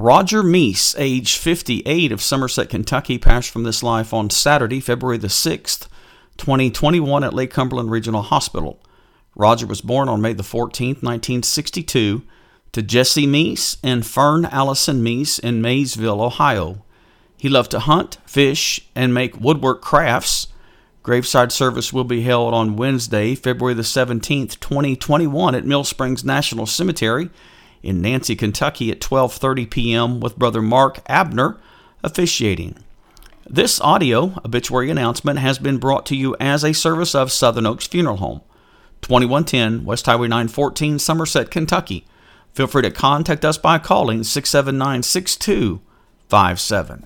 Roger Meese, age 58, of Somerset, Kentucky, passed from this life on Saturday, February the 6th, 2021, at Lake Cumberland Regional Hospital. Roger was born on May the 14th, 1962, to Jesse Meese and Fern Allison Meese in Maysville, Ohio. He loved to hunt, fish, and make woodwork crafts. Graveside service will be held on Wednesday, February the 17th, 2021, at Mill Springs National Cemetery in Nancy, Kentucky, at 12:30 p.m. with Brother Mark Abner officiating. This audio obituary announcement has been brought to you as a service of Southern Oaks Funeral Home, 2110 West Highway 914, Somerset, Kentucky. Feel free to contact us by calling 679-6257.